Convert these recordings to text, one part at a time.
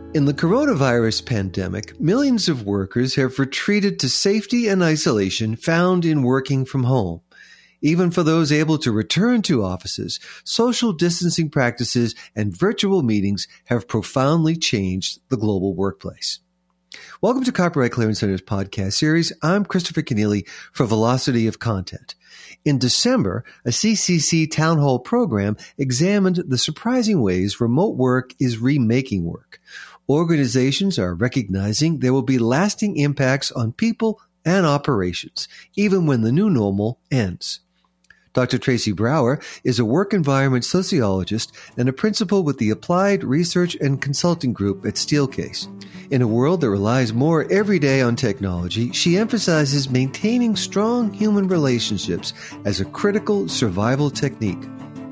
In the coronavirus pandemic, millions of workers have retreated to safety and isolation found in working from home. Even for those able to return to offices, social distancing practices and virtual meetings have profoundly changed the global workplace. Welcome to Copyright Clearance Center's podcast series. I'm Christopher Kenneally for Velocity of Content. In December, a CCC Town Hall program examined the surprising ways remote work is remaking work. Organizations are recognizing there will be lasting impacts on people and operations, even when the new normal ends. Dr. Tracy Brower is a work environment sociologist and a principal with the Applied Research and Consulting Group at Steelcase. In a world that relies more every day on technology, she emphasizes maintaining strong human relationships as a critical survival technique.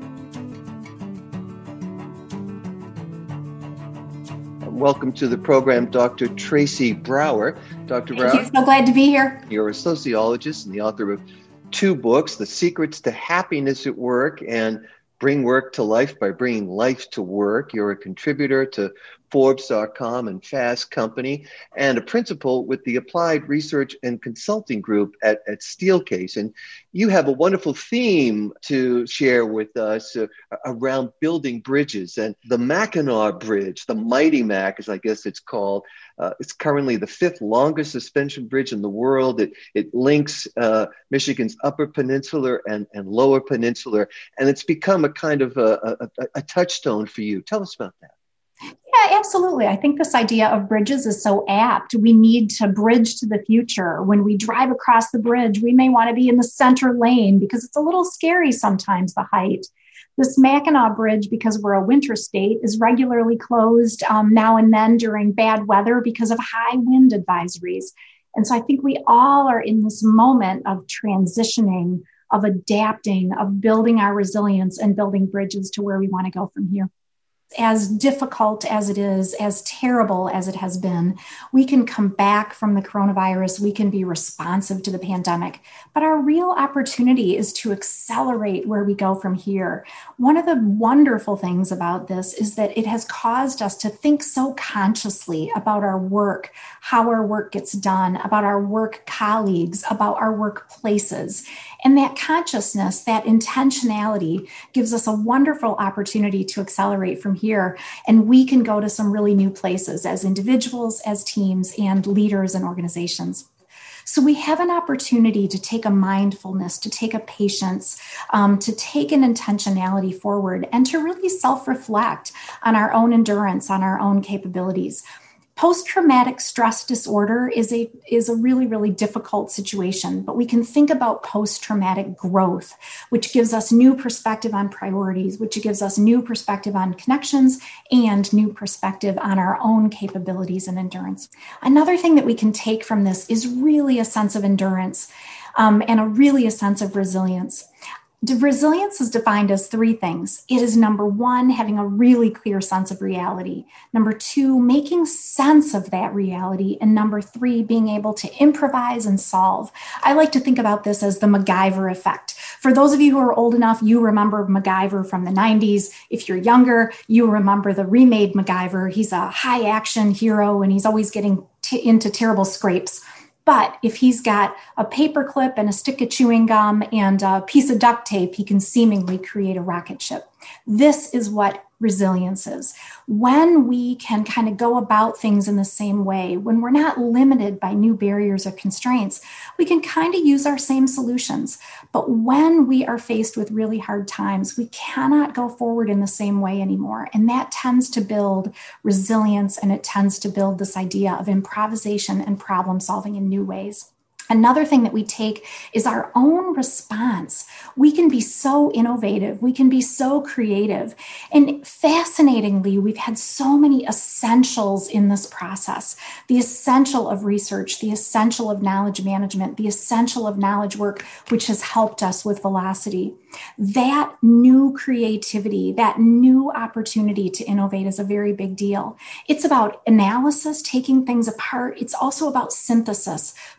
Welcome to the program, Dr. Tracy Brower. Dr. Brower, thank you. So glad to be here. You're a sociologist and the author of two books, The Secrets to Happiness at Work and Bring Work to Life by Bringing Life to Work. You're a contributor to Forbes.com and Fast Company, and a principal with the Applied Research and Consulting Group at Steelcase. And you have a wonderful theme to share with us around building bridges. And the Mackinac Bridge, the Mighty Mac, as I guess it's called, it's currently the fifth longest suspension bridge in the world. It links Michigan's Upper Peninsula and Lower Peninsula, and it's become a kind of a touchstone for you. Tell us about that. Yeah, absolutely. I think this idea of bridges is so apt. We need to bridge to the future. When we drive across the bridge, we may want to be in the center lane because it's a little scary sometimes, the height. This Mackinac Bridge, because we're a winter state, is regularly closed now and then during bad weather because of high wind advisories. And so I think we all are in this moment of transitioning, of adapting, of building our resilience and building bridges to where we want to go from here. As difficult as it is, as terrible as it has been, we can come back from the coronavirus. We can be responsive to the pandemic. But our real opportunity is to accelerate where we go from here. One of the wonderful things about this is that it has caused us to think so consciously about our work, how our work gets done, about our work colleagues, about our workplaces. And that consciousness, that intentionality gives us a wonderful opportunity to accelerate from here. And we can go to some really new places as individuals, as teams, and leaders and organizations. So we have an opportunity to take a mindfulness, to take a patience, to take an intentionality forward, and to really self-reflect on our own endurance, on our own capabilities. Post-traumatic stress disorder is a really, really difficult situation, but we can think about post-traumatic growth, which gives us new perspective on priorities, which gives us new perspective on connections and new perspective on our own capabilities and endurance. Another thing that we can take from this is really a sense of endurance and really a sense of resilience. Resilience is defined as three things. It is number one, having a really clear sense of reality. Number two, making sense of that reality. And number three, being able to improvise and solve. I like to think about this as the MacGyver effect. For those of you who are old enough, you remember MacGyver from the 90s. If you're younger, you remember the remade MacGyver. He's a high action hero and he's always getting into terrible scrapes. But if he's got a paper clip and a stick of chewing gum and a piece of duct tape, he can seemingly create a rocket ship. This is what resilience is. When we can kind of go about things in the same way, when we're not limited by new barriers or constraints, we can kind of use our same solutions. But when we are faced with really hard times, we cannot go forward in the same way anymore. And that tends to build resilience, and it tends to build this idea of improvisation and problem solving in new ways. Another thing that we take is our own response. We can be so innovative. We can be so creative. And fascinatingly, we've had so many essentials in this process. The essential of research, the essential of knowledge management, the essential of knowledge work, which has helped us with velocity. That new creativity, that new opportunity to innovate is a very big deal. It's about analysis, taking things apart. It's also about synthesis,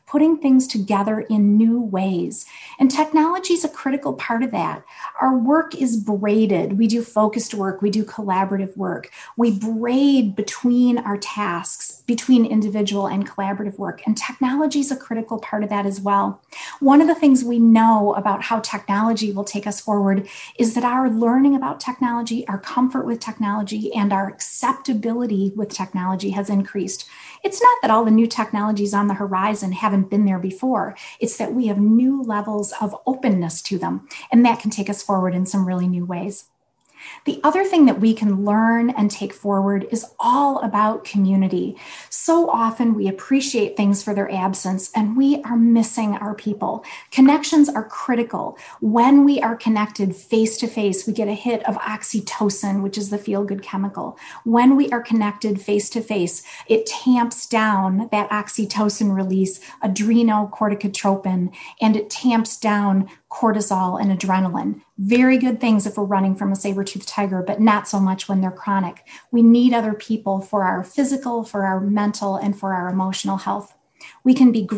putting things together in new ways. And technology is a critical part of that. Our work is braided. We do focused work. We do collaborative work. We braid between our tasks, between individual and collaborative work. And technology is a critical part of that as well. One of the things we know about how technology will take us forward is that our learning about technology, our comfort with technology, and our acceptability with technology has increased. It's not that all the new technologies on the horizon haven't been there before. It's that we have new levels of openness to them, and that can take us forward in some really new ways. The other thing that we can learn and take forward is all about community. So often we appreciate things for their absence, and we are missing our people. Connections are critical. When we are connected face to face, we get a hit of oxytocin, which is the feel-good chemical. When we are connected face to face, it tamps down that oxytocin release, adrenocorticotropin, and it tamps down cortisol and adrenaline. Very good things if we're running from a saber-toothed tiger, but not so much when they're chronic. We need other people for our physical, for our mental, and for our emotional health. We can be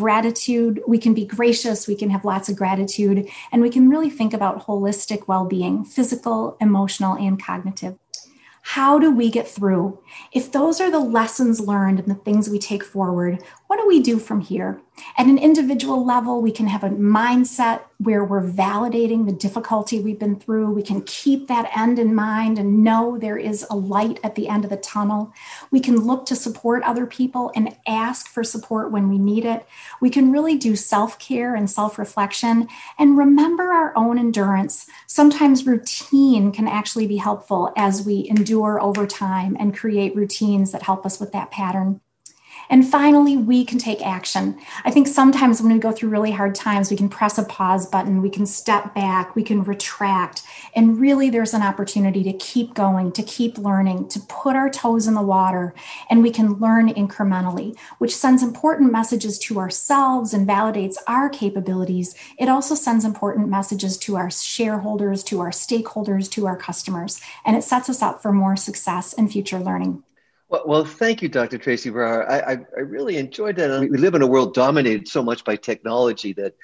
we can be gracious, we can have lots of gratitude, and we can really think about holistic well-being, physical, emotional, and cognitive. How do we get through? If those are the lessons learned and the things we take forward, what do we do from here? At an individual level, we can have a mindset where we're validating the difficulty we've been through. We can keep that end in mind and know there is a light at the end of the tunnel. We can look to support other people and ask for support when we need it. We can really do self-care and self-reflection and remember our own endurance. Sometimes routine can actually be helpful as we endure over time and create routines that help us with that pattern. And finally, we can take action. I think sometimes when we go through really hard times, we can press a pause button, we can step back, we can retract. And really, there's an opportunity to keep going, to keep learning, to put our toes in the water, and we can learn incrementally, which sends important messages to ourselves and validates our capabilities. It also sends important messages to our shareholders, to our stakeholders, to our customers, and it sets us up for more success and future learning. Well, thank you, Dr. Tracy Brouwer. I really enjoyed that. We live in a world dominated so much by technology that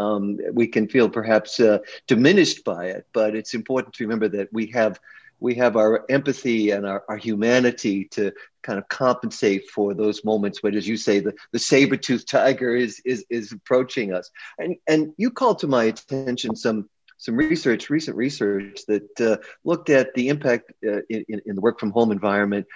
we can feel perhaps diminished by it. But it's important to remember that we have our empathy and our humanity to kind of compensate for those moments when, as you say, the saber-toothed tiger is approaching us. And you called to my attention some recent research that looked at the impact in the work from home environment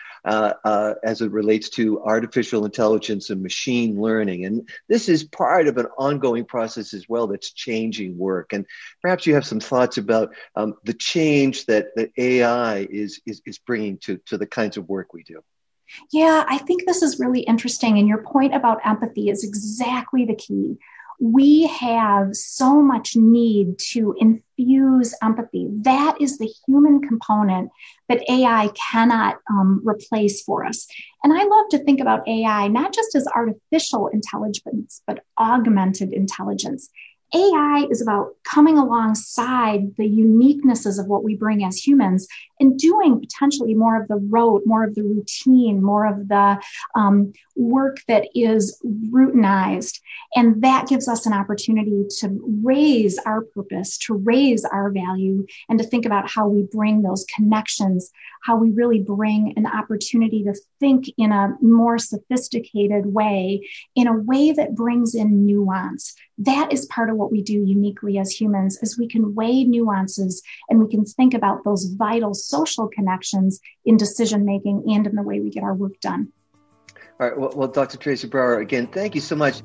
as it relates to artificial intelligence and machine learning. And this is part of an ongoing process as well that's changing work. And perhaps you have some thoughts about the change that AI is bringing to the kinds of work we do. Yeah, I think this is really interesting. And your point about empathy is exactly the key. We have so much need to infuse empathy. That is the human component that AI cannot replace for us. And I love to think about AI not just as artificial intelligence, but augmented intelligence. AI is about coming alongside the uniquenesses of what we bring as humans and doing potentially more of the rote, more of the routine, more of the work that is routinized. And that gives us an opportunity to raise our purpose, to raise our value, and to think about how we bring those connections, how we really bring an opportunity to think in a more sophisticated way, in a way that brings in nuance. That is part of what we do uniquely as humans, is we can weigh nuances and we can think about those vital social connections in decision-making and in the way we get our work done. All right. Well, Dr. Tracy Brouwer, again, thank you so much.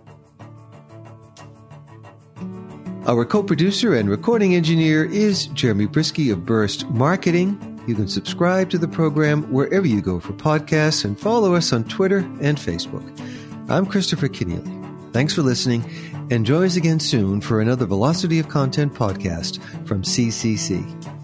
Our co-producer and recording engineer is Jeremy Brisky of Burst Marketing. You can subscribe to the program wherever you go for podcasts and follow us on Twitter and Facebook. I'm Christopher Kenneally. Thanks for listening, and join us again soon for another Velocity of Content podcast from CCC.